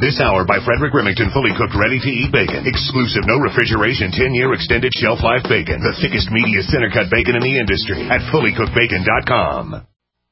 This hour by Frederick Remington, fully cooked, ready-to-eat bacon. Exclusive, no refrigeration, 10-year extended shelf life bacon. The thickest, meatiest center-cut bacon in the industry at fullycookedbacon.com.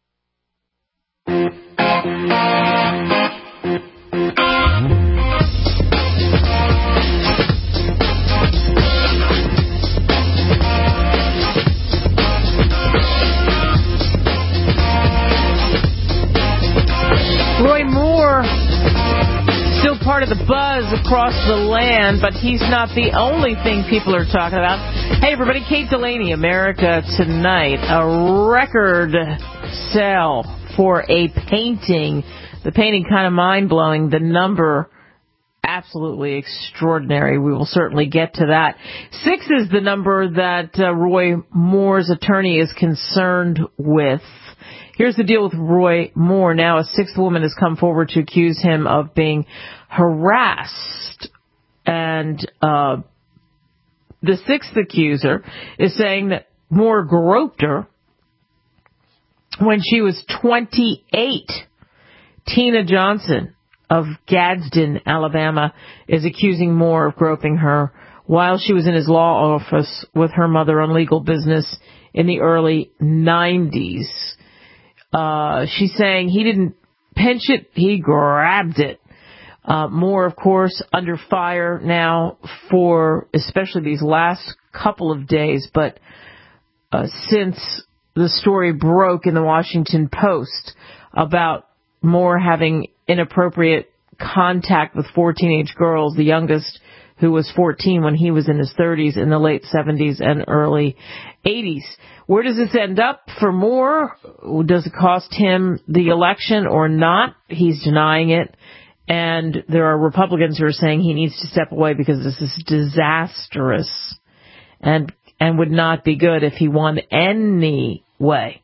Roy Moore, still part of the buzz across the land, but he's not the only thing people are talking about. Hey, everybody, Kate Delaney, America Tonight, a record sale for a painting. The painting kind of mind-blowing. The number, absolutely extraordinary. We will certainly get to that. 6 is the number that Roy Moore's attorney is concerned with. Here's the deal with Roy Moore. Now a 6th woman has come forward to accuse him of being harassed. And the 6th accuser is saying that Moore groped her when she was 28. Tina Johnson of Gadsden, Alabama, is accusing Moore of groping her while she was in his law office with her mother on legal business in the early 90s. She's saying he didn't pinch it, he grabbed it. Moore, of course, under fire now for especially these last couple of days, but since the story broke in the Washington Post about Moore having inappropriate contact with 4 teenage girls, the youngest who was 14 when he was in his 30s, in the late 70s and early 80s. Where does this end up for Moore? Does it cost him the election or not? He's denying it. And there are Republicans who are saying he needs to step away because this is disastrous and would not be good if he won anyway.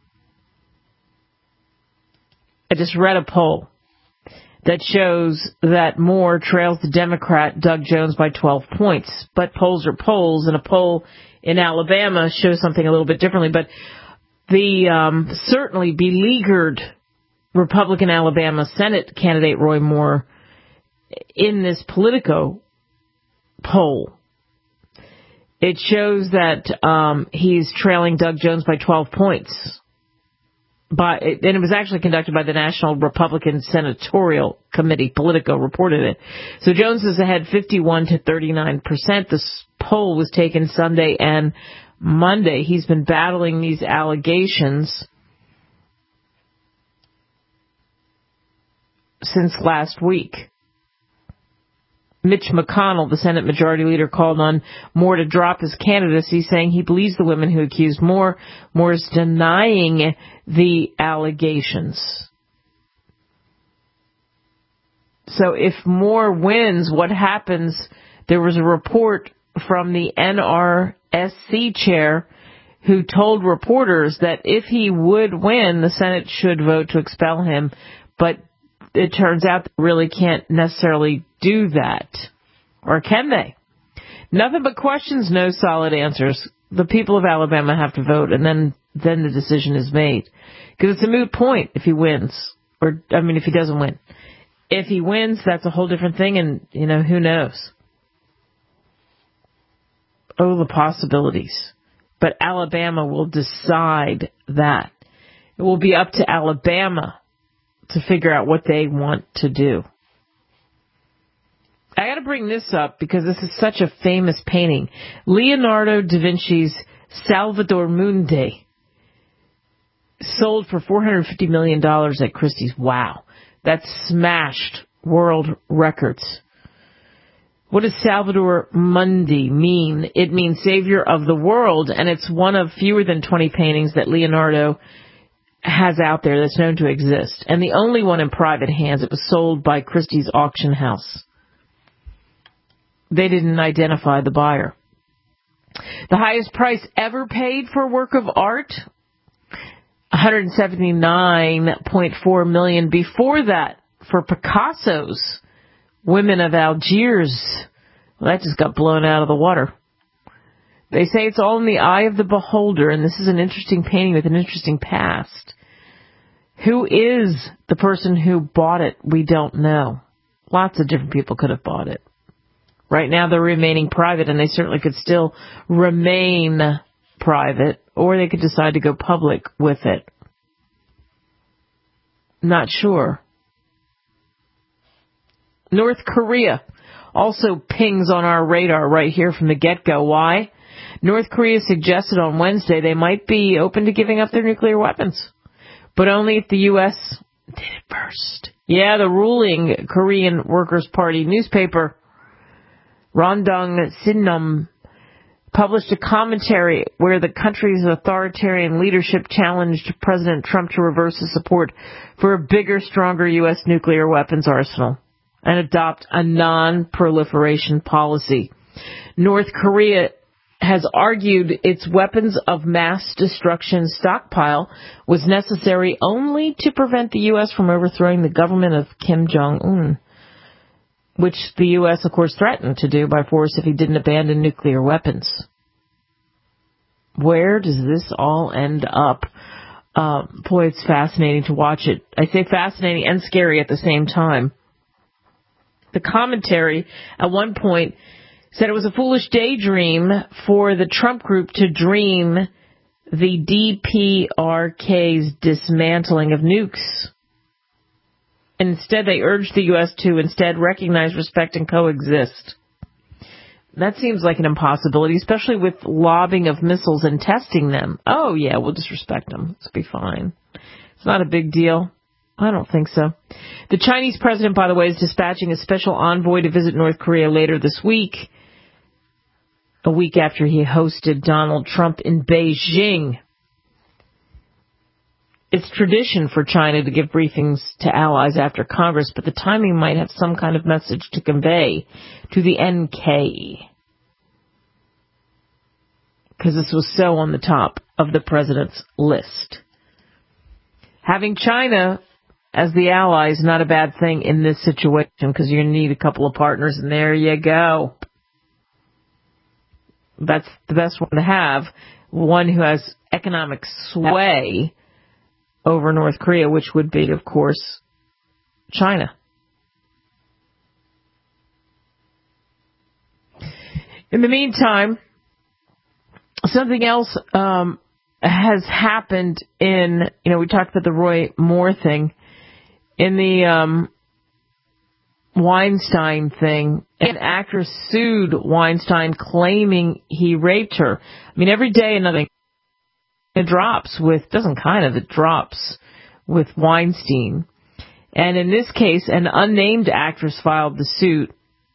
I just read a poll that shows that Moore trails the Democrat Doug Jones by 12 points. But polls are polls, and a poll in Alabama shows something a little bit differently. But the certainly beleaguered Republican Alabama Senate candidate Roy Moore in this Politico poll, it shows that he's trailing Doug Jones by 12 points. And it was actually conducted by the National Republican Senatorial Committee. Politico reported it. So Jones is ahead 51 to 39%. This poll was taken Sunday and Monday. He's been battling these allegations since last week. Mitch McConnell, the Senate Majority Leader, called on Moore to drop his candidacy, saying he believes the women who accused Moore. Moore is denying the allegations. So if Moore wins, what happens? There was a report from the NRSC chair who told reporters that if he would win, the Senate should vote to expel him. But it turns out they really can't necessarily do that. Or can they? Nothing but questions, no solid answers. The people of Alabama have to vote, and then the decision is made. Because it's a moot point if he wins. If he doesn't win. If he wins, that's a whole different thing, and, who knows? Oh, the possibilities. But Alabama will decide that. It will be up to Alabama to figure out what they want to do. I got to bring this up because this is such a famous painting. Leonardo da Vinci's Salvator Mundi sold for $450 million at Christie's. Wow. That smashed world records. What does Salvator Mundi mean? It means savior of the world, and it's one of fewer than 20 paintings that Leonardo has out there that's known to exist, and the only one in private hands. It was sold by Christie's auction house. They didn't identify the buyer. The highest price ever paid for a work of art, $179.4 million. Before that, for Picasso's Women of Algiers, well, that just got blown out of the water. They say it's all in the eye of the beholder, and this is an interesting painting with an interesting past. Who is the person who bought it? We don't know. Lots of different people could have bought it. Right now they're remaining private, and they certainly could still remain private, or they could decide to go public with it. Not sure. North Korea also pings on our radar right here from the get-go. Why? North Korea suggested on Wednesday they might be open to giving up their nuclear weapons, but only if the U.S. did it first. Yeah, the ruling Korean Workers' Party newspaper, Rondong Sinnom, published a commentary where the country's authoritarian leadership challenged President Trump to reverse his support for a bigger, stronger U.S. nuclear weapons arsenal and adopt a non-proliferation policy. North Korea has argued its weapons of mass destruction stockpile was necessary only to prevent the U.S. from overthrowing the government of Kim Jong-un, which the U.S., of course, threatened to do by force if he didn't abandon nuclear weapons. Where does this all end up? Boy, it's fascinating to watch it. I say fascinating and scary at the same time. The commentary at one point said it was a foolish daydream for the Trump group to dream the DPRK's dismantling of nukes. Instead, they urged the U.S. to instead recognize, respect, and coexist. That seems like an impossibility, especially with lobbing of missiles and testing them. Oh, yeah, we'll just respect them. It'll be fine. It's not a big deal. I don't think so. The Chinese president, by the way, is dispatching a special envoy to visit North Korea later this week, a week after he hosted Donald Trump in Beijing. It's tradition for China to give briefings to allies after Congress, but the timing might have some kind of message to convey to the NK, because this was so on the top of the president's list. Having China as the ally is not a bad thing in this situation, because you're going to need a couple of partners, and there you go. That's the best one to have, one who has economic sway over North Korea, which would be, of course, China. In the meantime, something else has happened in, we talked about the Roy Moore thing, in the Weinstein thing. An actress sued Weinstein claiming he raped her. I mean, every day another. It drops with Weinstein. And in this case, an unnamed actress filed the suit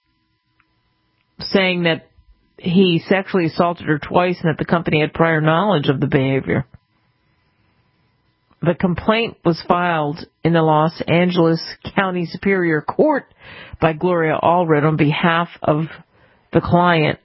saying that he sexually assaulted her twice and that the company had prior knowledge of the behavior. The complaint was filed in the Los Angeles County Superior Court by Gloria Allred on behalf of the client,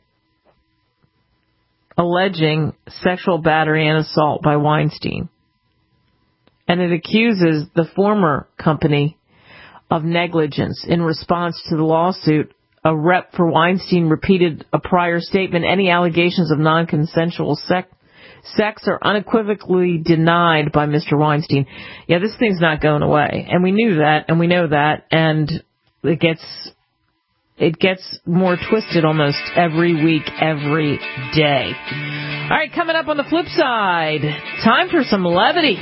alleging sexual battery and assault by Weinstein. And it accuses the former company of negligence. In response to the lawsuit, a rep for Weinstein repeated a prior statement: any allegations of non-consensual sex are unequivocally denied by Mr. Weinstein. Yeah, this thing's not going away. And we knew that, and we know that, and it gets more twisted almost every week, every day. All right, coming up on the flip side, time for some levity.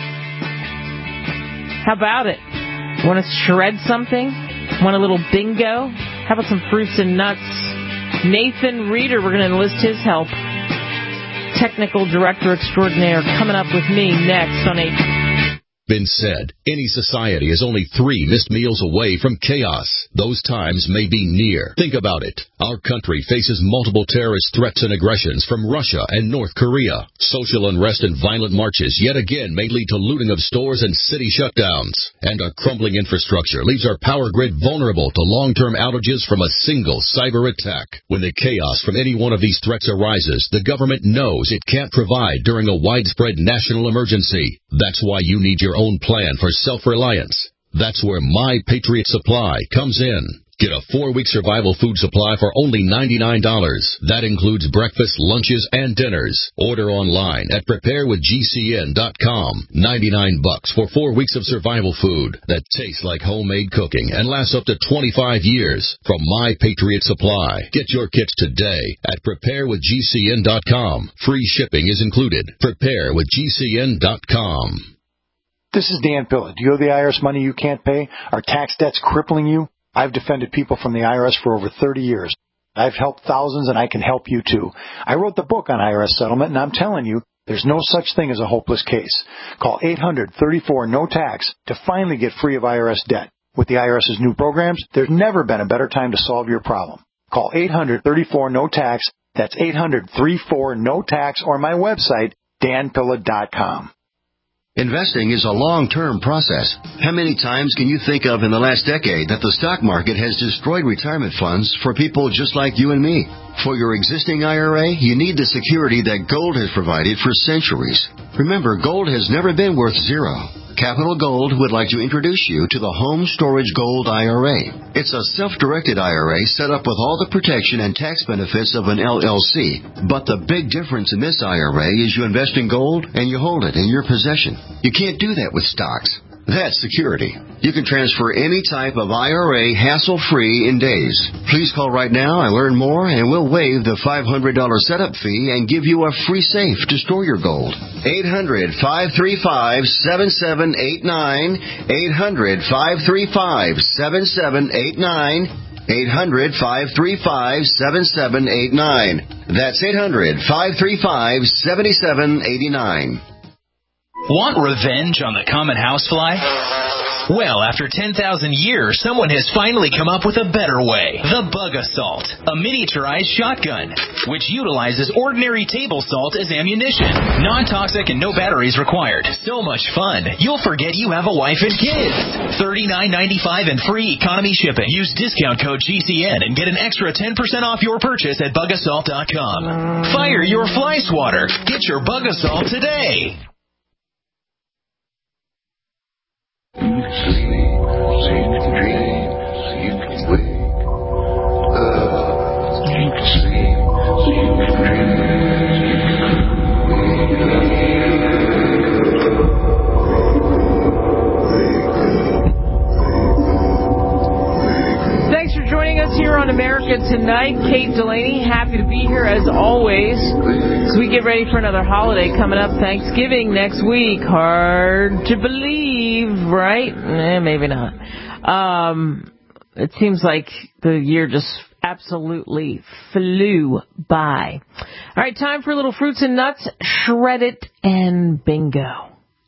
How about it? Want to shred something? Want a little bingo? How about some fruits and nuts? Nathan Reeder, we're going to enlist his help. Technical director extraordinaire, coming up with me next on Been said, any society is only 3 missed meals away from chaos. Those times may be near. Think about it. Our country faces multiple terrorist threats and aggressions from Russia and North Korea. Social unrest and violent marches yet again may lead to looting of stores and city shutdowns. And a crumbling infrastructure leaves our power grid vulnerable to long-term outages from a single cyber attack. When the chaos from any one of these threats arises, the government knows it can't provide during a widespread national emergency. That's why you need your own plan for self-reliance. That's where My Patriot Supply comes in. Get a 4-week survival food supply for only $99. That includes breakfast, lunches, and dinners. Order online at preparewithgcn.com. $99 for 4 weeks of survival food that tastes like homemade cooking and lasts up to 25 years from My Patriot Supply. Get your kits today at preparewithgcn.com. Free shipping is included. Preparewithgcn.com. This is Dan Pilla. Do you owe the IRS money you can't pay? Are tax debts crippling you? I've defended people from the IRS for over 30 years. I've helped thousands, and I can help you, too. I wrote the book on IRS settlement, and I'm telling you, there's no such thing as a hopeless case. Call 800-34-NO-TAX to finally get free of IRS debt. With the IRS's new programs, there's never been a better time to solve your problem. Call 800-34-NO-TAX. That's 800-34-NO-TAX, or my website, danpilla.com. Investing is a long-term process. How many times can you think of in the last decade that the stock market has destroyed retirement funds for people just like you and me? For your existing IRA, you need the security that gold has provided for centuries. Remember, gold has never been worth zero. Capital Gold would like to introduce you to the Home Storage Gold IRA. It's a self-directed IRA set up with all the protection and tax benefits of an LLC. But the big difference in this IRA is you invest in gold and you hold it in your possession. You can't do that with stocks. That's security. You can transfer any type of IRA hassle-free in days. Please call right now and learn more, and we'll waive the $500 setup fee and give you a free safe to store your gold. 800-535-7789. 800-535-7789. 800-535-7789. That's 800-535-7789. Want revenge on the common housefly? Well, after 10,000 years, someone has finally come up with a better way. The Bug Assault, a miniaturized shotgun, which utilizes ordinary table salt as ammunition. Non-toxic and no batteries required. So much fun, you'll forget you have a wife and kids. $39.95 and free economy shipping. Use discount code GCN and get an extra 10% off your purchase at bugassault.com. Fire your fly swatter. Get your Bug Assault today. Thanks for joining us here on America Tonight. Kate Delaney, happy to be here as always. As we get ready for another holiday coming up, Thanksgiving next week. Hard to believe, right? Maybe not. It seems like the year just absolutely flew by. All right, time for a little fruits and nuts, shred it, and bingo.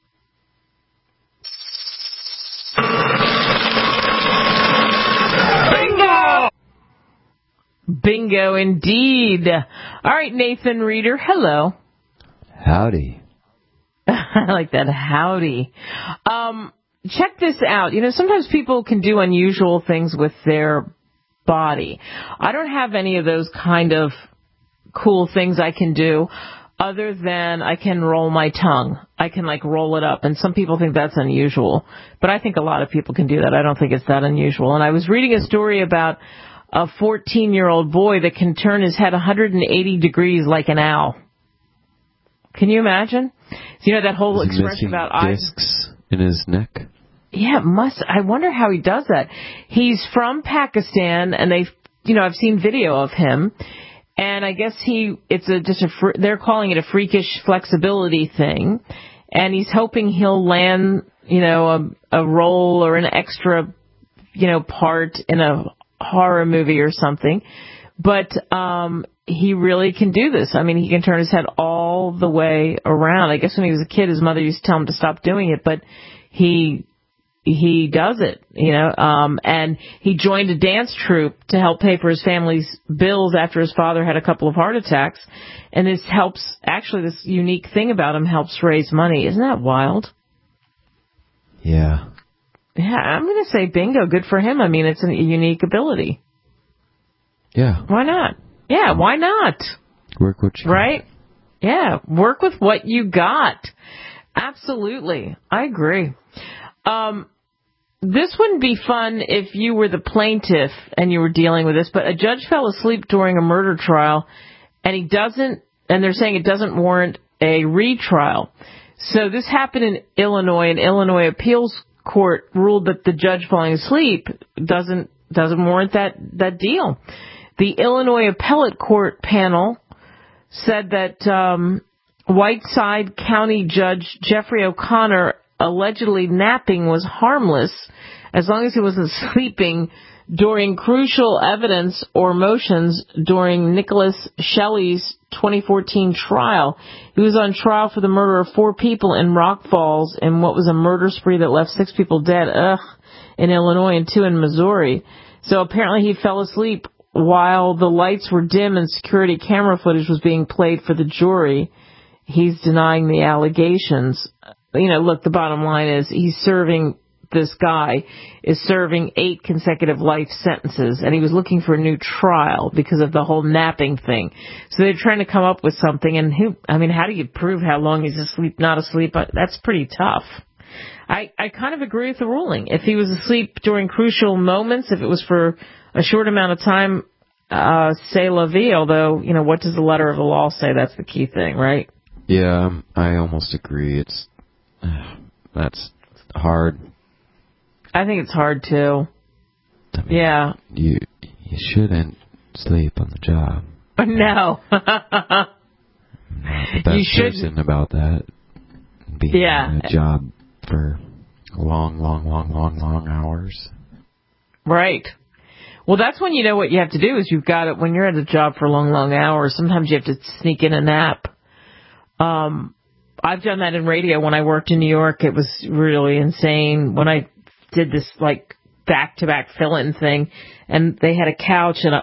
Bingo! Bingo indeed. All right, Nathan Reeder, hello. Howdy. I like that, howdy. Check this out. You know, sometimes people can do unusual things with their body. I don't have any of those kind of cool things I can do other than I can roll my tongue. I can, roll it up. And some people think that's unusual. But I think a lot of people can do that. I don't think it's that unusual. And I was reading a story about a 14-year-old boy that can turn his head 180 degrees like an owl. Can you imagine? You know that whole expression about eyes. Discs in his neck? Yeah, I wonder how he does that. He's from Pakistan, and I've seen video of him, and I guess they're calling it a freakish flexibility thing, and he's hoping he'll land, a role or an extra, part in a horror movie or something, but he really can do this. I mean, he can turn his head all the way around. I guess when he was a kid, his mother used to tell him to stop doing it, but he does it, and he joined a dance troupe to help pay for his family's bills after his father had a couple of heart attacks. And this unique thing about him helps raise money. Isn't that wild? Yeah. Yeah, I'm going to say bingo. Good for him. I mean, it's a unique ability. Yeah. Why not? Yeah, why not? Work what you got. Right? Yeah, work with what you got. Absolutely. I agree. This wouldn't be fun if you were the plaintiff and you were dealing with this, but a judge fell asleep during a murder trial, and they're saying it doesn't warrant a retrial. So this happened in Illinois, and Illinois appeals court ruled that the judge falling asleep doesn't warrant that deal. The Illinois appellate court panel said that Whiteside County Judge Jeffrey O'Connor allegedly napping was harmless as long as he wasn't sleeping during crucial evidence or motions during Nicholas Shelley's 2014 trial. He was on trial for the murder of 4 people in Rock Falls in what was a murder spree that left 6 people dead in Illinois and 2 in Missouri. So apparently he fell asleep while the lights were dim and security camera footage was being played for the jury. He's denying the allegations. Look, the bottom line is this guy is serving 8 consecutive life sentences, and he was looking for a new trial because of the whole napping thing. So they're trying to come up with something, and how do you prove how long he's asleep, not asleep? That's pretty tough. I kind of agree with the ruling. If he was asleep during crucial moments, if it was for a short amount of time, c'est la vie, although, what does the letter of the law say? That's the key thing, right? Yeah, I almost agree. That's hard. I think it's hard too. Yeah. You shouldn't sleep on the job. No. I'm not the best person about that. Being on a job for long hours. Right. Well, that's when you know what you have to do is you've got it when you're at a job for long hours. Sometimes you have to sneak in a nap. I've done that in radio when I worked in New York. It was really insane when I did this back-to-back fill-in thing, and they had a couch and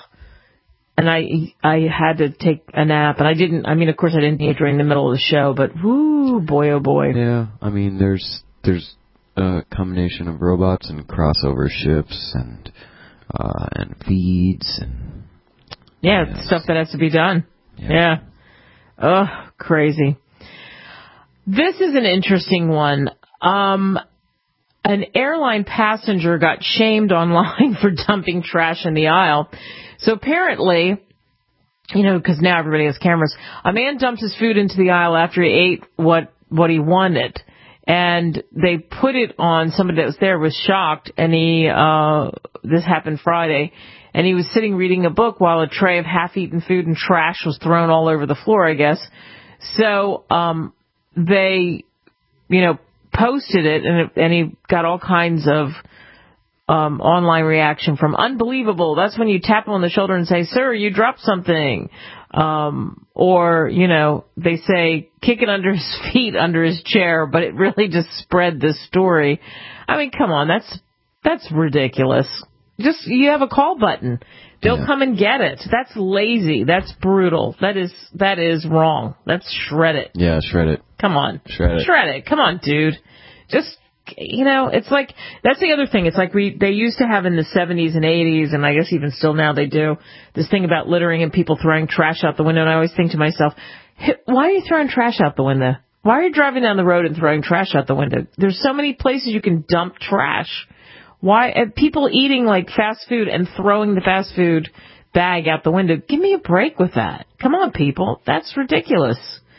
I had to take a nap, and I didn't. Of course, I didn't eat during the middle of the show, but whoo, boy, oh boy. Yeah, there's a combination of robots and crossover ships and feeds and stuff that has to be done. Yeah. Oh, crazy. This is an interesting one. An airline passenger got shamed online for dumping trash in the aisle. So apparently, because now everybody has cameras, a man dumped his food into the aisle after he ate what he wanted. And they put it on, somebody that was there was shocked, and this happened Friday, and he was sitting reading a book while a tray of half-eaten food and trash was thrown all over the floor, I guess. So, they, posted it, and he got all kinds of, online reaction from unbelievable. That's when you tap him on the shoulder and say, sir, you dropped something. Or, they say kick it under his feet, under his chair, but it really just spread the story. Come on, that's ridiculous. You have a call button. They'll come and get it. That's lazy. That's brutal. That is wrong. Let's shred it. Yeah, shred it. Come on. Shred it. Come on, dude. It's like, that's the other thing. It's like they used to have in the 70s and 80s, and I guess even still now they do, this thing about littering and people throwing trash out the window. And I always think to myself, why are you throwing trash out the window? Why are you driving down the road and throwing trash out the window? There's so many places you can dump trash. Why people eating fast food and throwing the fast food bag out the window? Give me a break with that. Come on, people. That's ridiculous.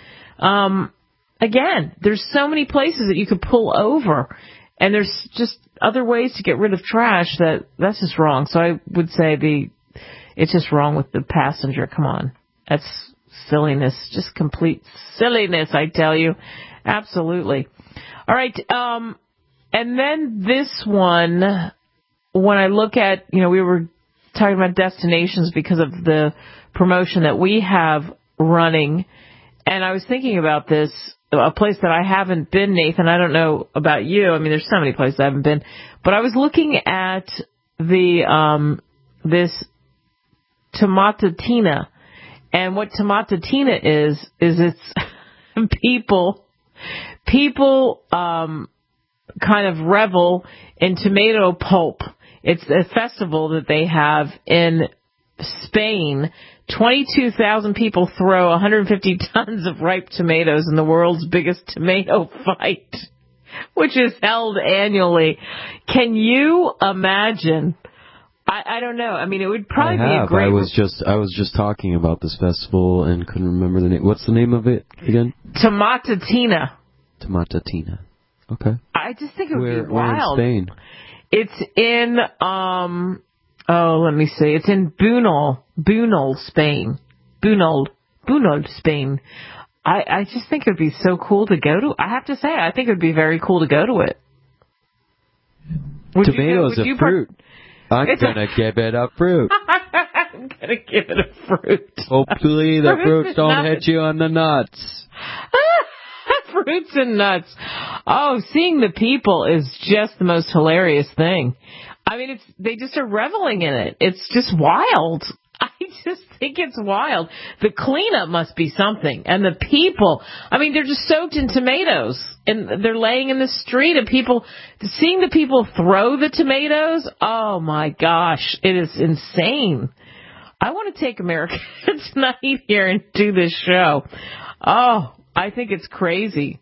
Again, there's so many places that you could pull over, and there's just other ways to get rid of trash that's just wrong. So I would say it's just wrong with the passenger. Come on. That's silliness. Just complete silliness, I tell you. Absolutely. All right. And then this one, when I look at, we were talking about destinations because of the promotion that we have running, and I was thinking about this, a place that I haven't been, Nathan. I don't know about you. There's so many places I haven't been, but I was looking at this Tomatina, and what Tomatina is it's people kind of revel in tomato pulp. It's a festival that they have in Spain. 22,000 people throw 150 tons of ripe tomatoes in the world's biggest tomato fight. which is held annually. Can you imagine? I don't know. I mean, it would probably be a great... I was just talking about this festival and couldn't remember the name. What's the name of it again? Tomatina. Tomatina. Okay. I just think it would be wild. Where in Spain? It's in, let me see. It's in Bunol, Spain. Bunol, Spain. I just think it would be so cool to go to. I have to say, I think it would be very cool to go to it. Tomatoes are fruit. I'm going to give it a fruit. I'm going to give it a fruit. Hopefully the fruits don't hit you on the nuts. Fruits and nuts. Oh, seeing the people is just the most hilarious thing. I mean, they just are reveling in it. It's just wild. I just think it's wild. The cleanup must be something. And the people, I mean, they're just soaked in tomatoes. And they're laying in the street. And seeing the people throw the tomatoes, oh my gosh, it is insane. I want to take America Tonight here and do this show. Oh, I think it's crazy.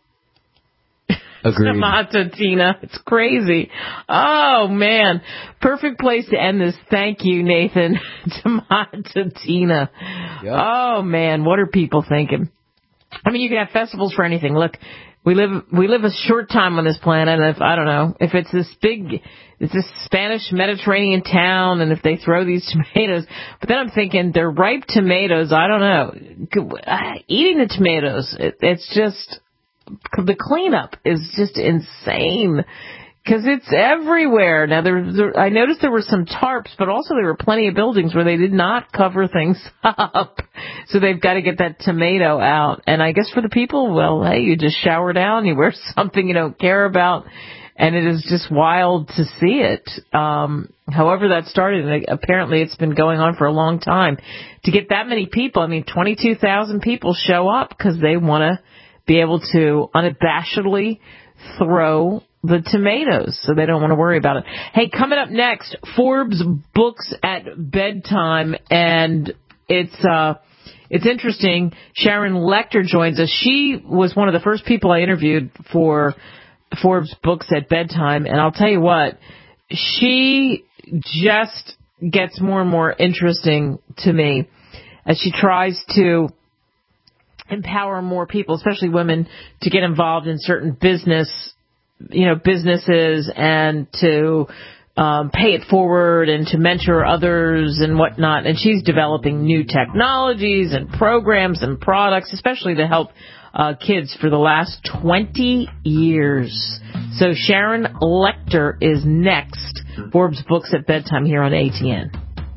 Agreed. Tomatina. It's crazy. Oh, man. Perfect place to end this. Thank you, Nathan. Tomatina. Yep. Oh, man. What are people thinking? I mean, you can have festivals for anything. Look, we live a short time on this planet. And if it's this Spanish Mediterranean town, and if they throw these tomatoes, but then I'm thinking they're ripe tomatoes. I don't know. Eating the tomatoes, it's just, the cleanup is just insane because it's everywhere. Now, I noticed there were some tarps, but also there were plenty of buildings where they did not cover things up. So they've got to get that tomato out. And I guess for the people, well, hey, you just shower down, you wear something you don't care about, and it is just wild to see it. However that started, and apparently it's been going on for a long time. To get that many people, I mean, 22,000 people show up because they want to be able to unabashedly throw the tomatoes, so they don't want to worry about it. Hey, coming up next, Forbes Books at Bedtime, and it's interesting. Sharon Lechter joins us. She was one of the first people I interviewed for Forbes Books at Bedtime, and I'll tell you what, she just gets more and more interesting to me as she tries to empower more people, especially women, to get involved in certain businesses and to pay it forward and to mentor others and whatnot. And she's developing new technologies and programs and products, especially to help kids for the last 20 years. So Sharon Lechter is next. Forbes Books at Bedtime here on ATN.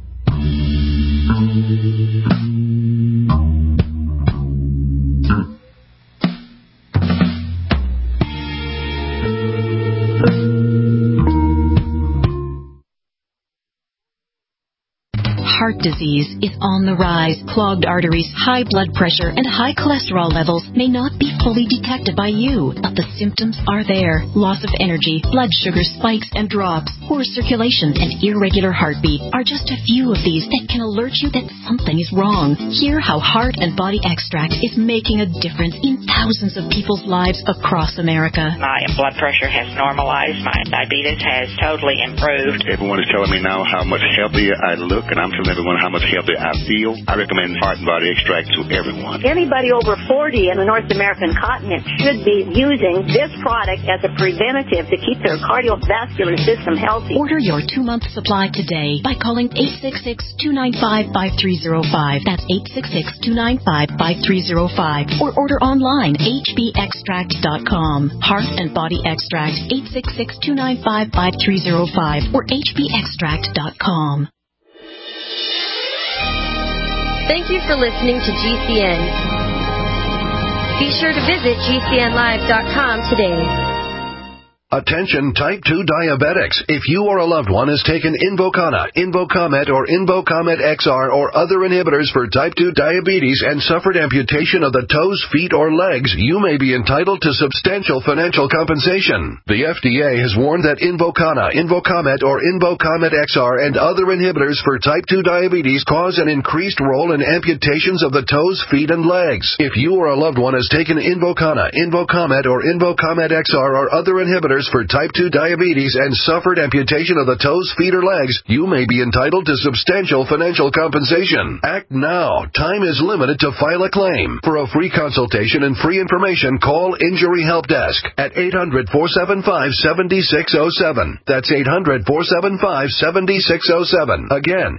Heart disease is on the rise. Clogged arteries, high blood pressure, and high cholesterol levels may not be fully detected by you, but the symptoms are there. Loss of energy, blood sugar spikes and drops, poor circulation, and irregular heartbeat are just a few of these that can alert you that something is wrong. Hear how Heart and Body Extract is making a difference in thousands of people's lives across America. My blood pressure has normalized. My diabetes has totally improved. Everyone is telling me now how much healthier I look, and I'm telling everyone how much healthier I feel. I recommend Heart and Body Extract to everyone. Anybody over 40 in the North American continent should be using this product as a preventative to keep their cardiovascular system healthy. Order your 2-month supply today by calling 866-295-5305. That's 866-295-5305. Or order online, hbextract.com. Heart and Body Extract, 866-295-5305 or hbextract.com. Thank you for listening to GCN. Be sure to visit GCNlive.com today. Attention type 2 diabetics. If you or a loved one has taken Invokana, Invokamet, or Invokamet XR or other inhibitors for type 2 diabetes and suffered amputation of the toes, feet, or legs, you may be entitled to substantial financial compensation. The FDA has warned that Invokana, Invokamet, or Invokamet XR and other inhibitors for type 2 diabetes cause an increased role in amputations of the toes, feet, and legs. If you or a loved one has taken Invokana, Invokamet, or Invokamet XR or other inhibitors for type 2 diabetes and suffered amputation of the toes, feet, or legs, you may be entitled to substantial financial compensation. Act now. Time is limited to file a claim. For a free consultation and free information, call Injury Help Desk at 800-475-7607. That's 800-475-7607. Again,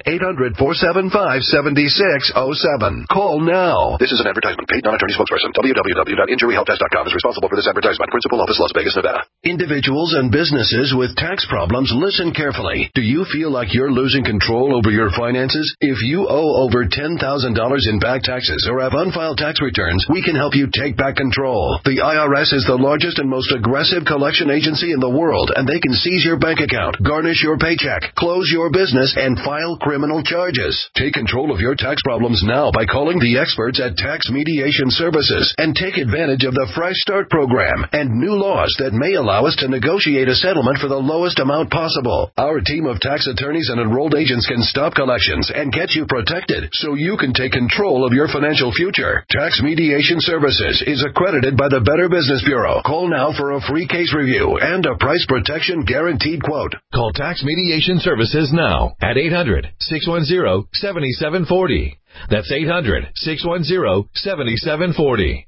800-475-7607. Call now. This is an advertisement. Paid non-attorney spokesperson. www.injuryhelpdesk.com is responsible for this advertisement. Principal office, Las Vegas, Nevada. Individuals and businesses with tax problems, listen carefully. Do you feel like you're losing control over your finances? If you owe over $10,000 in back taxes or have unfiled tax returns, we can help you take back control. The IRS is the largest and most aggressive collection agency in the world, and they can seize your bank account, garnish your paycheck, close your business, and file criminal charges. Take control of your tax problems now by calling the experts at Tax Mediation Services and take advantage of the Fresh Start program and new laws that may allow us to negotiate a settlement for the lowest amount possible. Our team of tax attorneys and enrolled agents can stop collections and get you protected so you can take control of your financial future. Tax Mediation Services is accredited by the Better Business Bureau. Call now for a free case review and a price protection guaranteed quote. Call Tax Mediation Services now at 800-610-7740. That's 800-610-7740.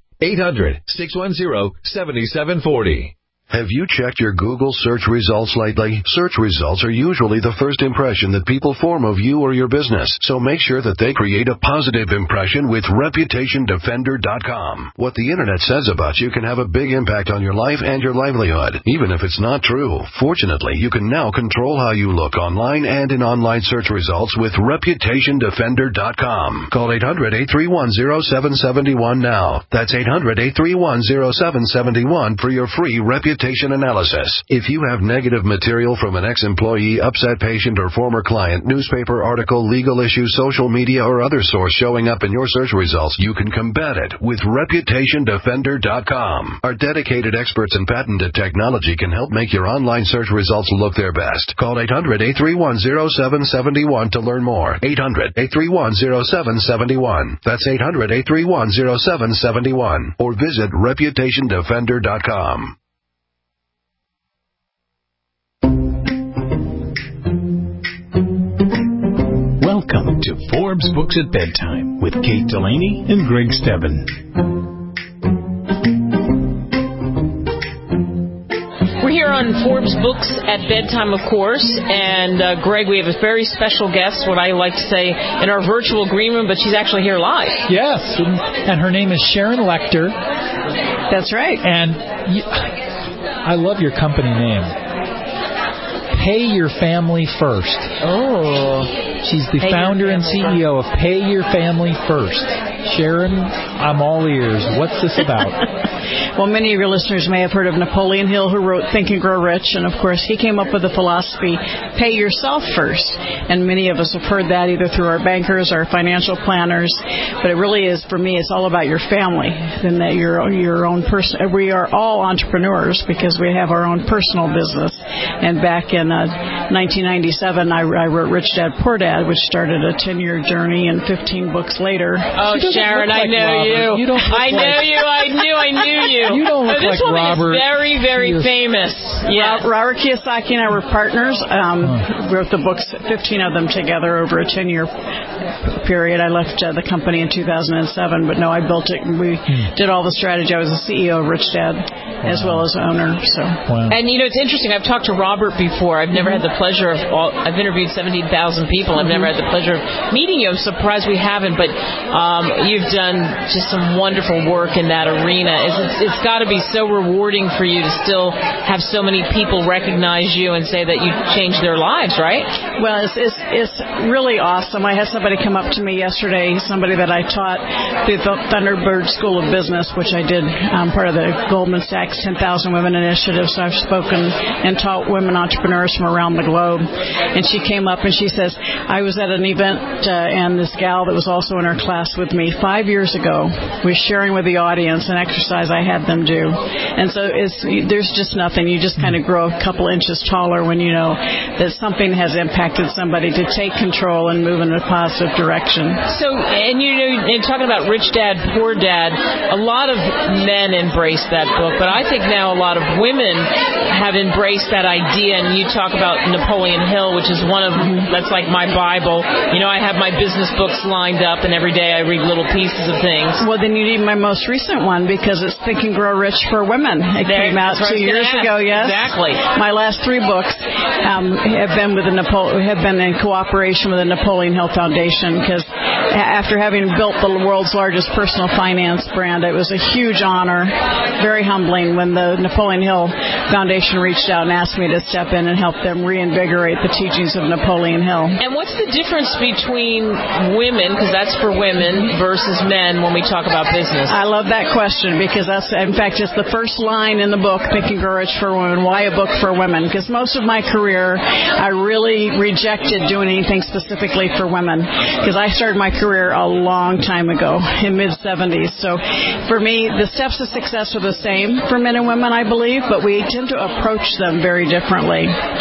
800-610-7740. Have you checked your Google search results lately? Search results are usually the first impression that people form of you or your business, so make sure that they create a positive impression with ReputationDefender.com. What the Internet says about you can have a big impact on your life and your livelihood, even if it's not true. Fortunately, you can now control how you look online and in online search results with ReputationDefender.com. Call 800-831-0771 now. That's 800-831-0771 for your free reputation analysis. If you have negative material from an ex-employee, upset patient, or former client, newspaper article, legal issue, social media, or other source showing up in your search results, you can combat it with ReputationDefender.com. Our dedicated experts in patented technology can help make your online search results look their best. Call 800-831-0771 to learn more. 800-831-0771. That's 800-831-0771. Or visit ReputationDefender.com. Welcome to Forbes Books at Bedtime with Kate Delaney and Greg Stebbin. We're here on Forbes Books at Bedtime, of course, and Greg, we have a very special guest, what I like to say, in our virtual green room, but she's actually here live. Yes, and her name is Sharon Lechter. That's right. And I love your company name. Pay Your Family First. Oh. She's the founder and CEO of Pay Your Family First. Sharon, I'm all ears. What's this about? Well, many of your listeners may have heard of Napoleon Hill, who wrote Think and Grow Rich. And, of course, he came up with the philosophy, pay yourself first. And many of us have heard that either through our bankers, our financial planners. But it really is, for me, it's all about your family. And that your own person. We are all entrepreneurs because we have our own personal business. And back in 1997, I wrote Rich Dad, Poor Dad, which started a 10-year journey, and 15 books later. Oh, Sharon, I know you. I knew you. You don't look this like woman Robert. Is very, very famous. Yeah. Robert Kiyosaki and I were partners. Wrote the books, 15 of them together over a 10-year period. I left the company in 2007, but no, I built it. And we did all the strategy. I was the CEO of Rich Dad as well as owner. So. Wow. And, you know, it's interesting. I've talked to Robert before. I've never had the pleasure of I've interviewed 17,000 people. I've never had the pleasure of meeting you. I'm surprised we haven't, but you've done just some wonderful work in that arena. it's got to be so rewarding for you to still have so many people recognize you and say that you changed their lives, right? Well, it's really awesome. I had somebody come up to me yesterday, somebody that I taught through the Thunderbird School of Business, which I did part of the Goldman Sachs 10,000 Women Initiative. So I've spoken and taught women entrepreneurs from around the globe. And she came up and she says, I was at an event and this gal that was also in her class with me 5 years ago was sharing with the audience an exercise I had them do. And so there's just nothing. You just kind of grow a couple inches taller when you know that something has impacted somebody to take control and move in a positive direction. So, and in talking about Rich Dad, Poor Dad, a lot of men embrace that book, but I think now a lot of women have embraced that idea, and you talk about Napoleon Hill, which is one of, that's like my Bible. I have my business books lined up, and every day I read little pieces of things. Well, then you need my most recent one, because it's Think and Grow Rich for Women. It came out 2 years ago, yes? Exactly. My last 3 books have been in cooperation with the Napoleon Hill Foundation, because after having built the world's largest personal finance brand, it was a huge honor, very humbling, when the Napoleon Hill Foundation reached out and asked me to step in and help them reinvigorate the teachings of Napoleon Hill. And what's the difference between women, because that's for women, versus men when we talk about business? I love that question, because that's, in fact, it's the first line in the book, Think and Grow Rich for Women. Why a book for women? Because most of my career, I really rejected doing anything specifically for women, because I started my career a long time ago, in mid-70s. So for me, the steps to success are the same for men and women, I believe, but we tend to approach them very differently.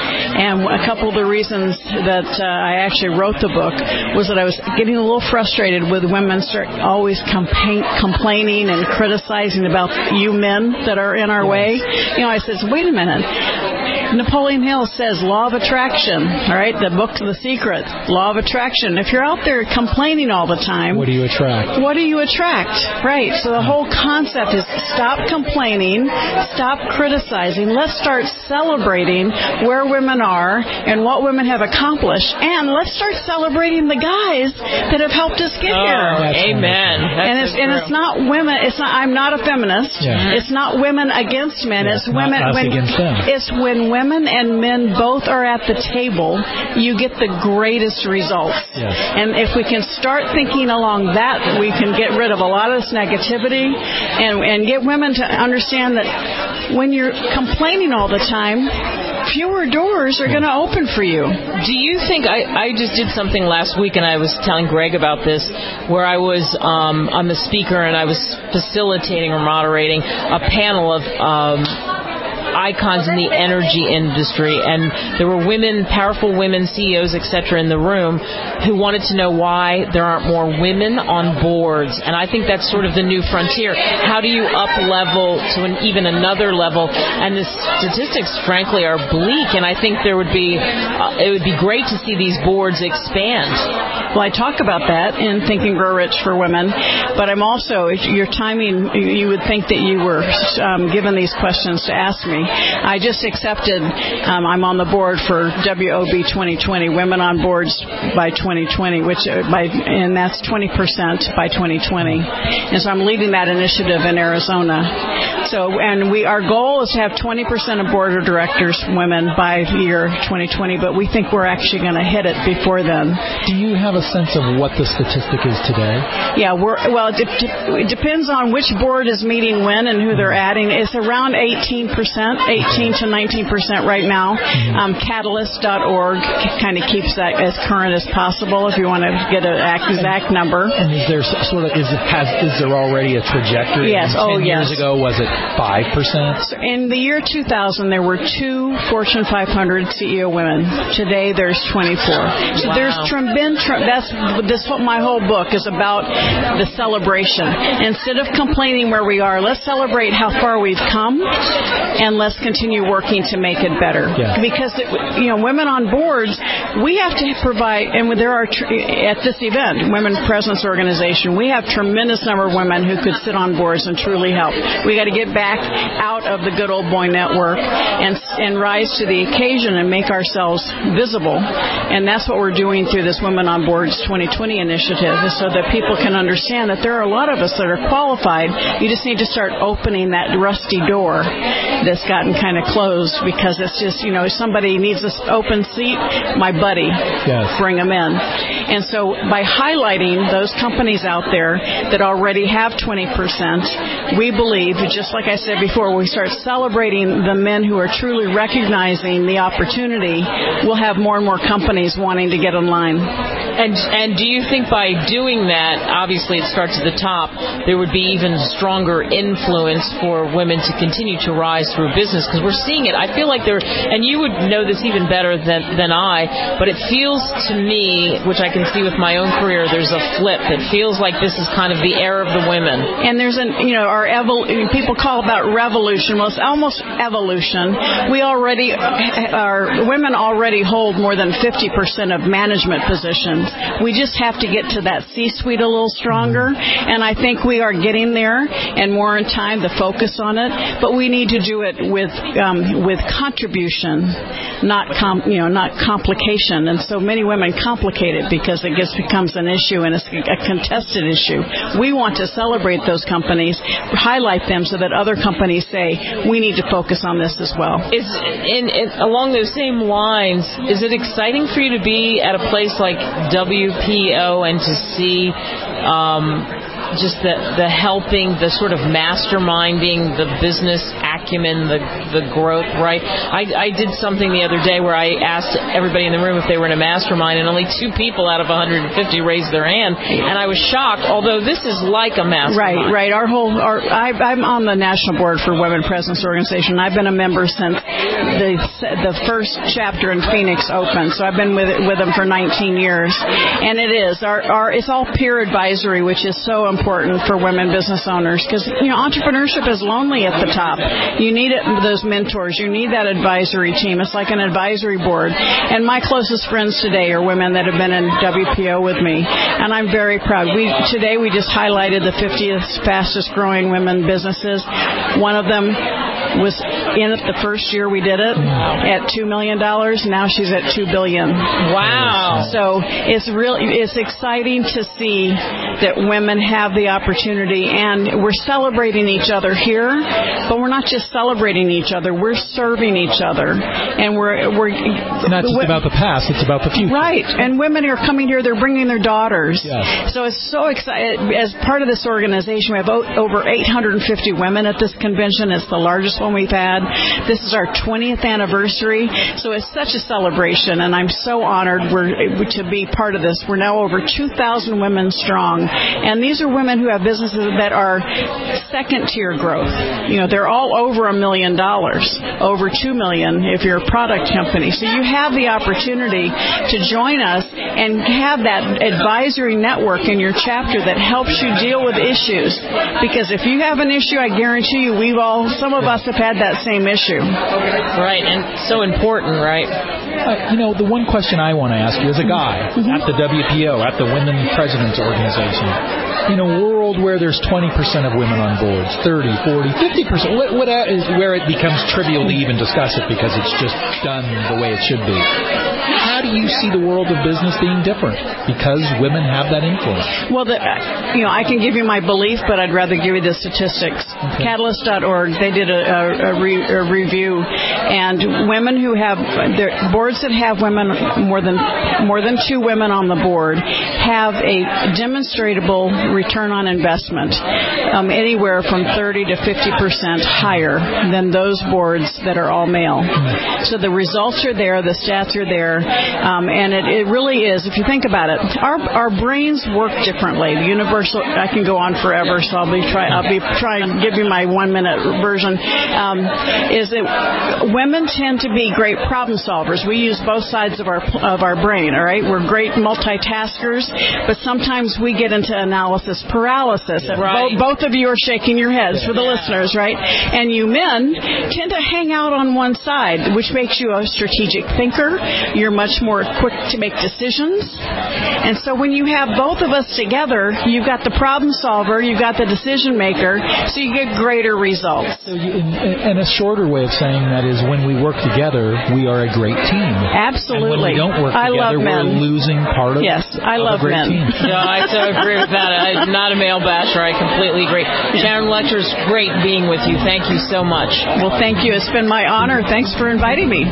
And a couple of the reasons that I actually wrote the book was that I was getting a little frustrated with women always complaining and criticizing about you men that are in our way. I said, wait a minute. Napoleon Hill says law of attraction, all right? The book The Secret, law of attraction. If you're out there complaining all the time, what do you attract? What do you attract? Right. So the whole concept is stop complaining, stop criticizing. Let's start celebrating where women are and what women have accomplished, and let's start celebrating the guys that have helped us get here. Amen. It's not women. I'm not a feminist. Yeah. It's not women against men. Yeah, it's women against them. It's when women and men both are at the table, you get the greatest results. Yes. And if we can start thinking along that, we can get rid of a lot of this negativity and get women to understand that when you're complaining all the time, fewer doors are going to open for you. Do you think, I just did something last week, and I was telling Greg about this, where I was I'm the speaker, and I was facilitating or moderating a panel of icons in the energy industry, and there were powerful women CEOs, etc., in the room who wanted to know why there aren't more women on boards. And I think that's sort of the new frontier. How do you up level to even another level? And the statistics, frankly, are bleak, and I think it would be great to see these boards expand. Well, I talk about that in Think and Grow Rich for Women, but I'm also, your timing, you would think that you were given these questions to ask me. I just accepted, I'm on the board for WOB 2020, Women on Boards by 2020, and that's 20% by 2020. And so I'm leading that initiative in Arizona. So, and our goal is to have 20% of board of directors women by the year 2020, but we think we're actually going to hit it before then. Do you have a sense of what the statistic is today? Yeah, it depends on which board is meeting when and who they're adding. It's around 18% to 19% right now. Catalyst.org kind of keeps that as current as possible if you want to get an exact number. And is there already a trajectory? Yes. 10 years ago, was it 5%? So in the year 2000, there were 2 Fortune 500 CEO women. Today, there's 24. So there's my whole book is about the celebration. Instead of complaining where we are, let's celebrate how far we've come, and let's continue working to make it better. Yeah. Because women on boards, we have to provide, and there are at this event, Women Presidents Organization, we have tremendous number of women who could sit on boards and truly help. We got to get back out of the good old boy network and rise to the occasion and make ourselves visible. And that's what we're doing through this Women on Boards 2020 initiative is so that people can understand that there are a lot of us that are qualified. You just need to start opening that rusty door that's gotten kind of closed because it's just, if somebody needs an open seat, my buddy, bring them in. And so by highlighting those companies out there that already have 20%, we believe, just like I said before, we start celebrating the men who are truly recognizing the opportunity, we'll have more and more companies wanting to get in line. And do you think by doing that, obviously it starts at the top, there would be even stronger influence for women to continue to rise through business? Because we're seeing it. I feel like and you would know this even better than I, but it feels to me, which I can see with my own career, there's a flip. It feels like this is kind of the era of the women. And there's people call about revolution. Well, it's almost evolution. Women already hold more than 50% of management positions. We just have to get to that C-suite a little stronger, and I think we are getting there, and more in time to focus on it. But we need to do it with contribution, not complication. And so many women complicate it because it becomes an issue and it's a contested issue. We want to celebrate those companies, highlight them so that other companies say we need to focus on this as well. Along those same lines, is it exciting for you to be at a place like WPO and to see just the helping, the sort of masterminding, the business acumen, the growth, right? I did something the other day where I asked everybody in the room if they were in a mastermind, and only 2 people out of 150 raised their hand, and I was shocked, although this is like a mastermind. Right. I'm on the National Board for Women Presence Organization. I've been a member since the first chapter in Phoenix opened, so I've been with them for 19 years, and it's all peer advisory, which is so important for women business owners because entrepreneurship is lonely at the top. You need those mentors. You need that advisory team. It's like an advisory board. And my closest friends today are women that have been in WPO with me, and I'm very proud. Today we just highlighted the 50th fastest growing women businesses. One of them was in it the first year we did it at $2 million. Now she's at $2 billion. Wow! So it's exciting to see that women have the opportunity, and we're celebrating each other here, but we're not just celebrating each other. We're serving each other, and we're it's not just about the past; it's about the future. Right, and women are coming here. They're bringing their daughters. Yes. So it's so exciting. As part of this organization, we have over 850 women at this convention. It's the largest one we've had. This is our 20th anniversary, so it's such a celebration, and I'm so honored to be part of this. We're now over 2,000 women strong, and these are women who have businesses that are second-tier growth. They're all over $1 million, over $2 million if you're a product company. So you have the opportunity to join us and have that advisory network in your chapter that helps you deal with issues. Because if you have an issue, I guarantee you, some of us have had that same issue. Right, and so important, right? The one question I want to ask you as a guy at the WPO, at the Women Presidents Organization, in a world where there's 20% of women on boards, 30, 40, 50%, what is where it becomes trivial to even discuss it because it's just done the way it should be. How do you see the world of business being different because women have that influence? Well, I can give you my belief, but I'd rather give you the statistics. Okay. Catalyst.org, they did a review, and women who have boards that have women more than 2 women on the board have a demonstrable return on investment, anywhere from 30 to 50% higher than those boards that are all male. So the results are there, the stats are there, and it really is. If you think about it, our brains work differently. The universal, I can go on forever, so I'll be trying to give you my 1-minute version. Is that women tend to be great problem solvers. We use both sides of our brain. All right, we're great multitaskers, but sometimes we get into analysis paralysis. Right. Both of you are shaking your heads for the listeners, right? And you men tend to hang out on one side, which makes you a strategic thinker. You're much more quick to make decisions. And so when you have both of us together, you've got the problem solver, you've got the decision maker, so you get greater results. So and a shorter way of saying that is when we work together, we are a great team. Absolutely. And when we don't work together, we're losing part of Yes, I love a great men. team. No, I so agree with that. I'm not a male basher. I completely agree. Sharon Letcher's great being with you. Thank you so much. Well, thank you. It's been my honor. Thanks for inviting me.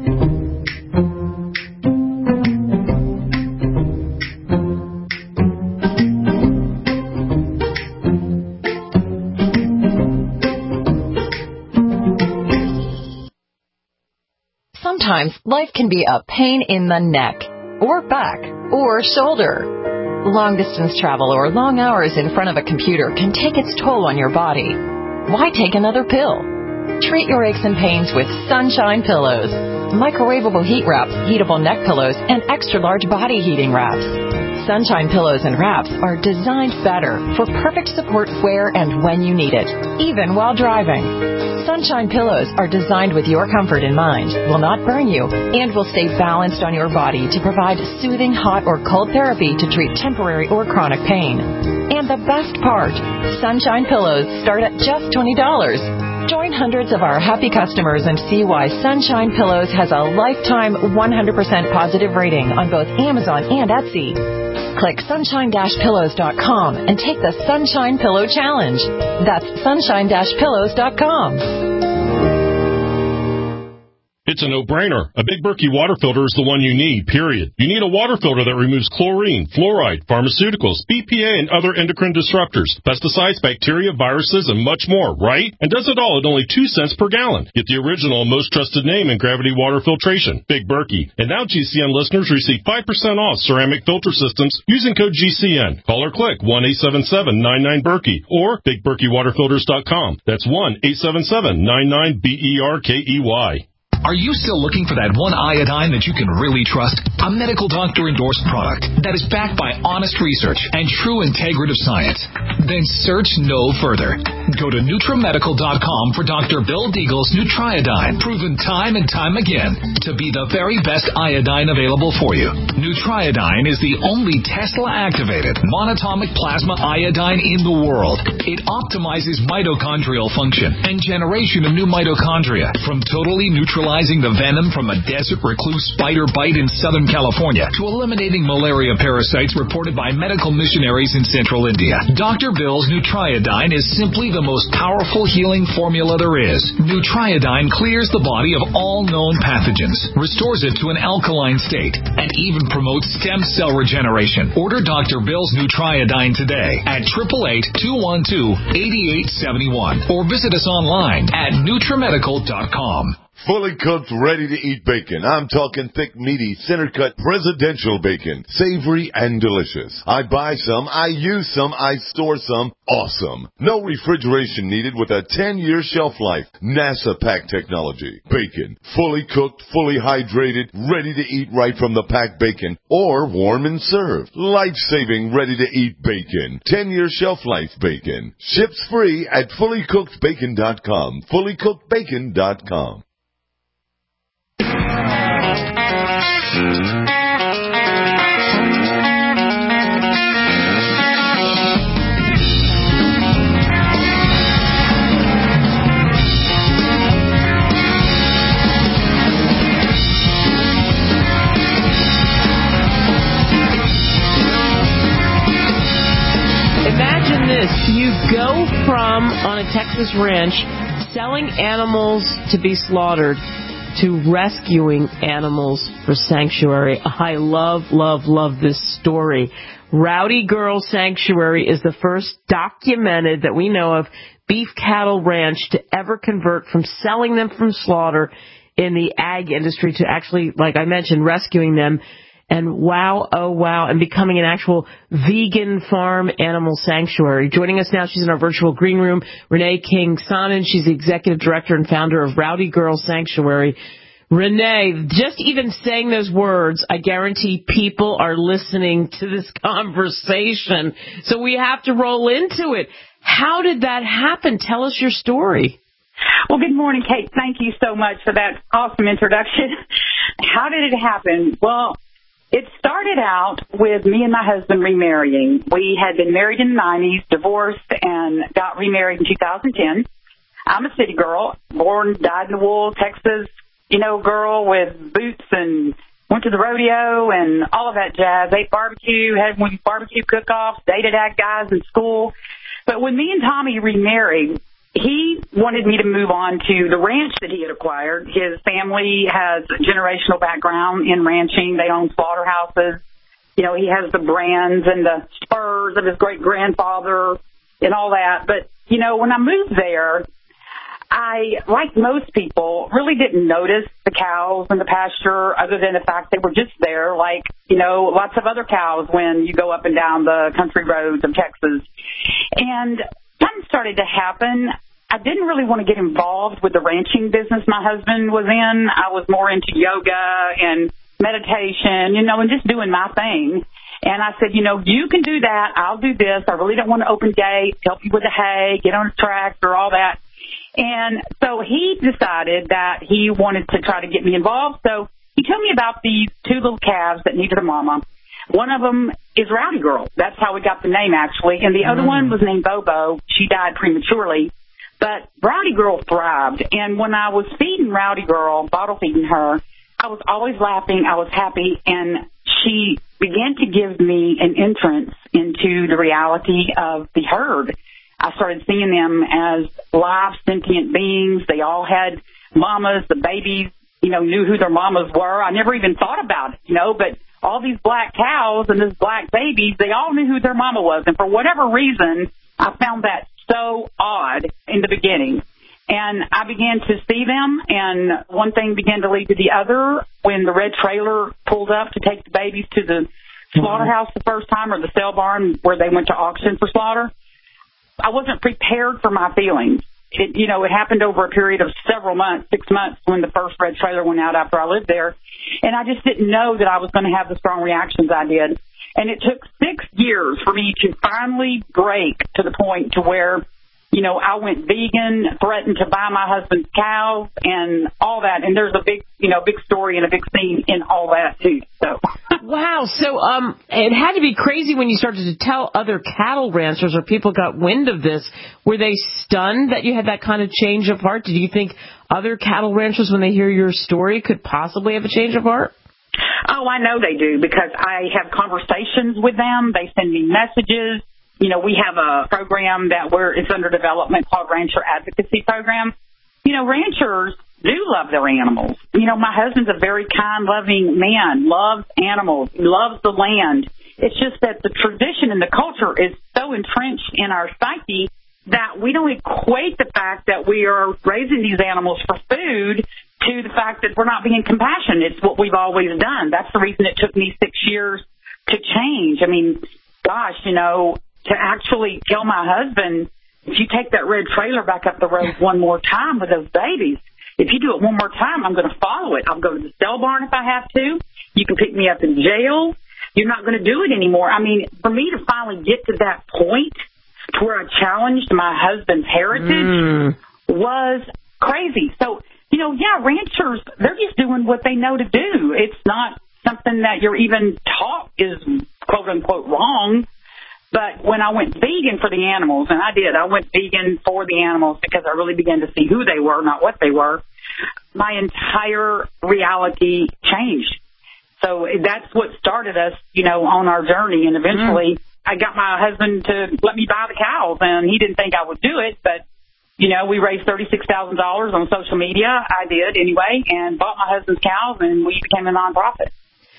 Sometimes life can be a pain in the neck, or back, or shoulder. Long-distance travel or long hours in front of a computer can take its toll on your body. Why take another pill? Treat your aches and pains with Sunshine Pillows. Microwavable heat wraps, heatable neck pillows, and extra-large body heating wraps. Sunshine Pillows and wraps are designed better for perfect support where and when you need it, even while driving. Sunshine Pillows are designed with your comfort in mind, will not burn you, and will stay balanced on your body to provide soothing hot or cold therapy to treat temporary or chronic pain. And the best part, Sunshine Pillows start at just $20. Join hundreds of our happy customers and see why Sunshine Pillows has a lifetime 100% positive rating on both Amazon and Etsy. Click sunshine-pillows.com and take the Sunshine Pillow Challenge. That's sunshine-pillows.com. It's a no-brainer. A Big Berkey water filter is the one you need, period. You need a water filter that removes chlorine, fluoride, pharmaceuticals, BPA, and other endocrine disruptors, pesticides, bacteria, viruses, and much more, right? And does it all at only 2 cents per gallon. Get the original and most trusted name in gravity water filtration, Big Berkey. And now GCN listeners receive 5% off ceramic filter systems using code GCN. Call or click 1-877-99-BERKEY or BigBerkeyWaterFilters.com. That's 1-877-99-BERKEY. Are you still looking for that one iodine that you can really trust? A medical doctor endorsed product that is backed by honest research and true integrative science? Then search no further. Go to NutriMedical.com for Dr. Bill Deagle's Nutriodine, proven time and time again to be the very best iodine available for you. Nutriodine is the only Tesla-activated monatomic plasma iodine in the world. It optimizes mitochondrial function and generation of new mitochondria from totally neutralizing the venom from a desert recluse spider bite in Southern California to eliminating malaria parasites reported by medical missionaries in Central India. Dr. Bill's Nutriodine is simply the most powerful healing formula there is. Nutriodine clears the body of all known pathogens, restores it to an alkaline state, and even promotes stem cell regeneration. Order Dr. Bill's Nutriodine today at 888-212-8871 or visit us online at NutriMedical.com. Fully cooked, ready-to-eat bacon. I'm talking thick, meaty, center-cut presidential bacon. Savory and delicious. I buy some, I use some, I store some. Awesome. No refrigeration needed with a 10-year shelf life. NASA pack technology. Bacon. Fully cooked, fully hydrated, ready to eat right from the packed bacon. Or warm and served. Life-saving, ready-to-eat bacon. 10-year shelf life bacon. Ships free at fullycookedbacon.com. Fullycookedbacon.com. Imagine this. You go from, on a Texas ranch, selling animals to be slaughtered to rescuing animals for sanctuary. I love this story. Rowdy Girl Sanctuary is the first documented that we know of beef cattle ranch to ever convert from selling them from slaughter in the ag industry to actually, like I mentioned, rescuing them. And wow, oh wow, and becoming an actual vegan farm animal sanctuary. Joining us now, she's in our virtual green room, Renee King-Sonnen. She's the executive director and founder of Rowdy Girl Sanctuary. Renee, just even saying those words, I guarantee people are listening to this conversation. So we have to roll into it. How did that happen? Tell us your story. Well, good morning, Kate. Thank you so much for that awesome introduction. How did it happen? Well, it started out with me and my husband remarrying. We had been married in the 90s, divorced, and got remarried in 2010. I'm a city girl, born, dyed-in-the-wool, Texas, girl with boots, and went to the rodeo and all of that jazz. Ate barbecue, had barbecue cook-offs, dated ag guys in school. But when me and Tommy remarried, he wanted me to move on to the ranch that he had acquired. His family has a generational background in ranching. They own slaughterhouses. He has the brands and the spurs of his great-grandfather and all that. But, when I moved there, I, like most people, really didn't notice the cows in the pasture other than the fact they were just there, like, lots of other cows when you go up and down the country roads of Texas. And something started to happen. I didn't really want to get involved with the ranching business my husband was in. I was more into yoga and meditation, and just doing my thing. And I said, you can do that. I'll do this. I really don't want to open gates, help you with the hay, get on a tractor, all that. And so he decided that he wanted to try to get me involved. So he told me about these two little calves that needed a mama. One of them is Rowdy Girl. That's how we got the name, actually. And the other one was named Bobo. She died prematurely. But Rowdy Girl thrived. And when I was feeding Rowdy Girl, bottle feeding her, I was always laughing. I was happy. And she began to give me an entrance into the reality of the herd. I started seeing them as live, sentient beings. They all had mamas. The babies, knew who their mamas were. I never even thought about it, but all these black cows and these black babies, they all knew who their mama was. And for whatever reason, I found that so odd in the beginning. And I began to see them, and one thing began to lead to the other. When the red trailer pulled up to take the babies to the slaughterhouse the first time, or the sale barn where they went to auction for slaughter, I wasn't prepared for my feelings. It happened over a period of several months, 6 months, when the first red trailer went out after I lived there. And I just didn't know that I was going to have the strong reactions I did. And it took 6 years for me to finally break to the point to where, I went vegan, threatened to buy my husband's cows and all that. And there's a big story and a big scene in all that, too. So. Wow. So it had to be crazy when you started to tell other cattle ranchers or people got wind of this. Were they stunned that you had that kind of change of heart? Did you think other cattle ranchers, when they hear your story, could possibly have a change of heart? Oh, I know they do, because I have conversations with them. They send me messages. We have a program it's under development called Rancher Advocacy Program. Ranchers do love their animals. My husband's a very kind, loving man, loves animals, loves the land. It's just that the tradition and the culture is so entrenched in our psyche that we don't equate the fact that we are raising these animals for food to the fact that we're not being compassionate. It's what we've always done. That's the reason it took me 6 years to change. I mean, gosh, to actually tell my husband, if you take that red trailer back up the road one more time with those babies, if you do it one more time, I'm going to follow it. I'll go to the cell barn if I have to. You can pick me up in jail. You're not going to do it anymore. I mean, for me to finally get to that point to where I challenged my husband's heritage was crazy. So, ranchers, they're just doing what they know to do. It's not something that you're even taught is quote-unquote wrong. But when I went vegan for the animals, and I did, I went vegan for the animals because I really began to see who they were, not what they were, my entire reality changed. So that's what started us, on our journey. And eventually I got my husband to let me buy the cows, and he didn't think I would do it. But, we raised $36,000 on social media. I did anyway, and bought my husband's cows, and we became a nonprofit.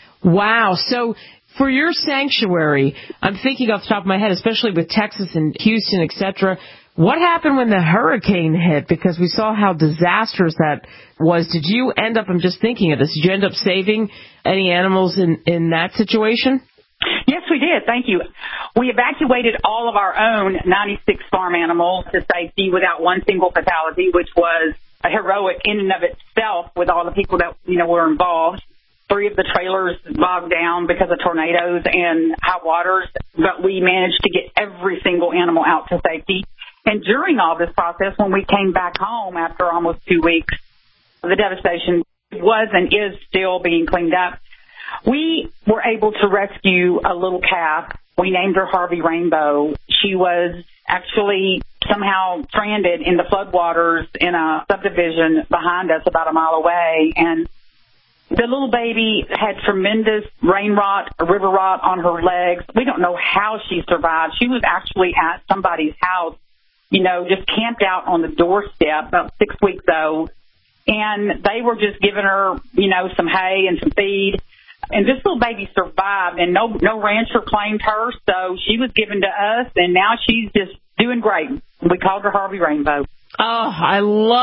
Wow. So for your sanctuary, I'm thinking off the top of my head, especially with Texas and Houston, et cetera, what happened when the hurricane hit? Because we saw how disastrous that was. Did you end up, I'm just thinking of this, did you end up saving any animals in that situation? Yes, we did. Thank you. We evacuated all of our own 96 farm animals to safety without one single fatality, which was a heroic in and of itself with all the people that, were involved. 3 of the trailers bogged down because of tornadoes and hot waters, but we managed to get every single animal out to safety. And during all this process, when we came back home after almost 2 weeks, the devastation was and is still being cleaned up. We were able to rescue a little calf. We named her Harvey Rainbow. She was actually somehow stranded in the floodwaters in a subdivision behind us about a mile away. And the little baby had tremendous rain rot, river rot on her legs. We don't know how she survived. She was actually at somebody's house, just camped out on the doorstep, about 6 weeks old. And they were just giving her, some hay and some feed. And this little baby survived, and no rancher claimed her, so she was given to us, and now she's just doing great. We called her Harvey Rainbow. Oh, I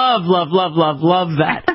love that.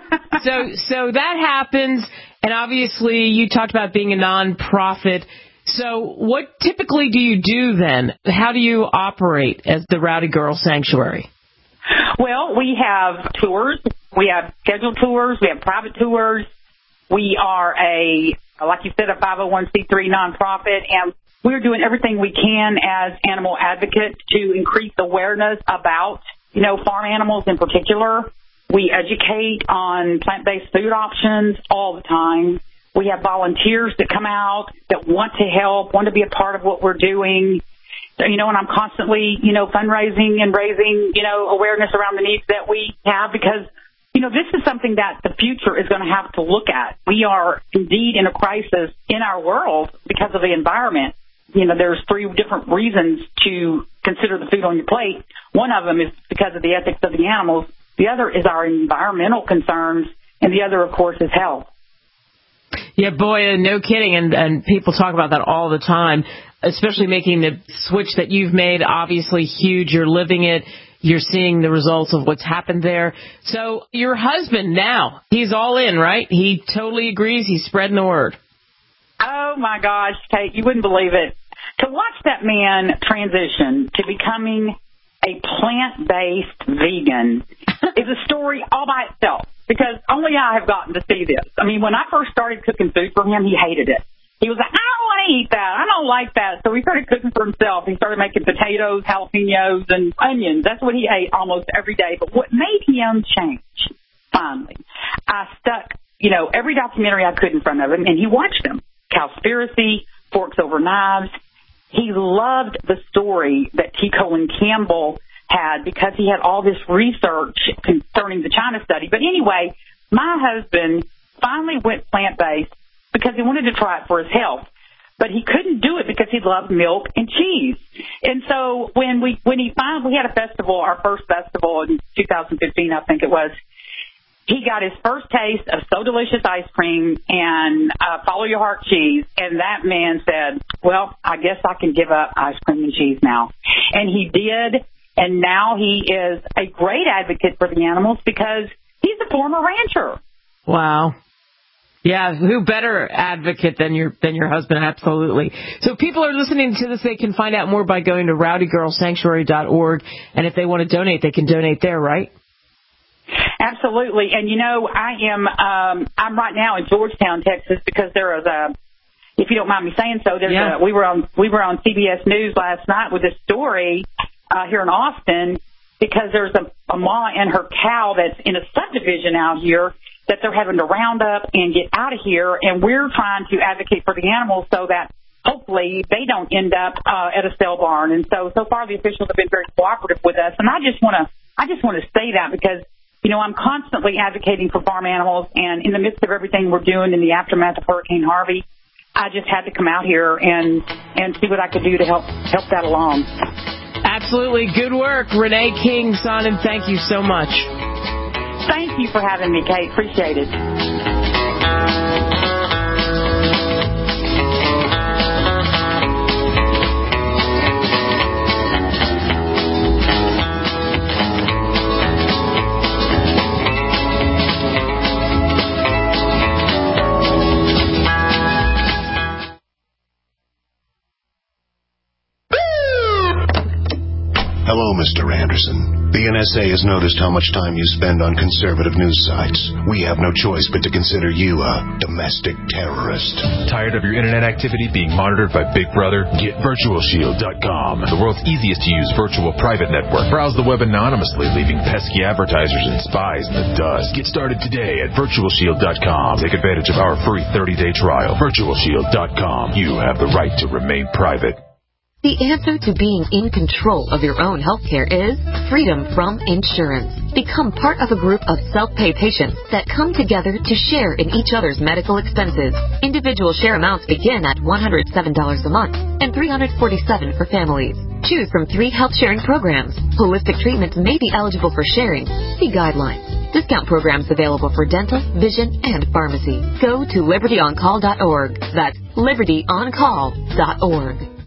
So that happens, and obviously you talked about being a nonprofit. So what typically do you do then? How do you operate as the Rowdy Girl Sanctuary? Well, we have tours. We have scheduled tours. We have private tours. We are like you said, a 501c3 nonprofit, and we're doing everything we can as animal advocates to increase awareness about, farm animals in particular. We educate on plant-based food options all the time. We have volunteers that come out that want to help, want to be a part of what we're doing. And I'm constantly, fundraising and raising, awareness around the needs that we have because, this is something that the future is going to have to look at. We are indeed in a crisis in our world because of the environment. There's 3 different reasons to consider the food on your plate. One of them is because of the ethics of the animals. The other is our environmental concerns. And the other, of course, is health. Yeah, boy, no kidding. And people talk about that all the time, especially making the switch that you've made, obviously huge. You're living it. You're seeing the results of what's happened there. So your husband now, he's all in, right? He totally agrees. He's spreading the word. Oh, my gosh, Kate, you wouldn't believe it. To watch that man transition to becoming a plant-based vegan is a story all by itself because only I have gotten to see this. I mean, when I first started cooking food for him, he hated it. He was like, I don't want to eat that. I don't like that. So he started cooking for himself. He started making potatoes, jalapenos, and onions. That's what he ate almost every day. But what made him change, finally, I stuck, every documentary I could in front of him, and he watched them. Cowspiracy, Forks Over Knives. He loved the story that T. Colin Campbell had because he had all this research concerning the China study. But anyway, my husband finally went plant-based because he wanted to try it for his health. But he couldn't do it because he loved milk and cheese. And so when we had a festival, our first festival in 2015, I think it was, he got his first taste of So Delicious ice cream and Follow Your Heart cheese. And that man said, well, I guess I can give up ice cream and cheese now. And he did. And now he is a great advocate for the animals because he's a former rancher. Wow. Yeah, who better advocate than your husband? Absolutely. So people are listening to this. They can find out more by going to rowdygirlsanctuary.org. And if they want to donate, they can donate there, right? Absolutely. And, I'm right now in Georgetown, Texas, because there is if you don't mind me saying so, we were on CBS News last night with this story here in Austin because there's a ma and her cow that's in a subdivision out here that they're having to round up and get out of here, and we're trying to advocate for the animals so that hopefully they don't end up at a sale barn. And so far the officials have been very cooperative with us, and I just want to say that because I'm constantly advocating for farm animals, and in the midst of everything we're doing in the aftermath of Hurricane Harvey, I just had to come out here and see what I could do to help that along. Absolutely. Good work. Renee King Sonnen, thank you so much. Thank you for having me, Kate. Appreciate it. Hello, Mr. Anderson. The NSA has noticed how much time you spend on conservative news sites. We have no choice but to consider you a domestic terrorist. Tired of your internet activity being monitored by Big Brother? Get VirtualShield.com, the world's easiest to use virtual private network. Browse the web anonymously, leaving pesky advertisers and spies in the dust. Get started today at VirtualShield.com. Take advantage of our free 30-day trial. VirtualShield.com. You have the right to remain private. The answer to being in control of your own healthcare is freedom from insurance. Become part of a group of self-pay patients that come together to share in each other's medical expenses. Individual share amounts begin at $107 a month and $347 for families. Choose from 3 health-sharing programs. Holistic treatments may be eligible for sharing. See guidelines. Discount programs available for dental, vision, and pharmacy. Go to libertyoncall.org. That's libertyoncall.org.